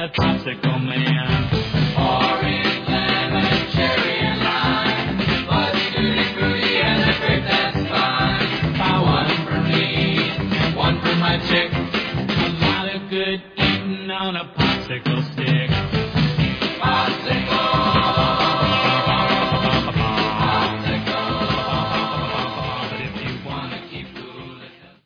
a popsicle man. Orange, lemon, cherry, and lime. Fudgy, tutti frutti, and a grape that's fine. Buy one for me and one for my chick. A lot of good eating on a popsicle stick. Popsicle.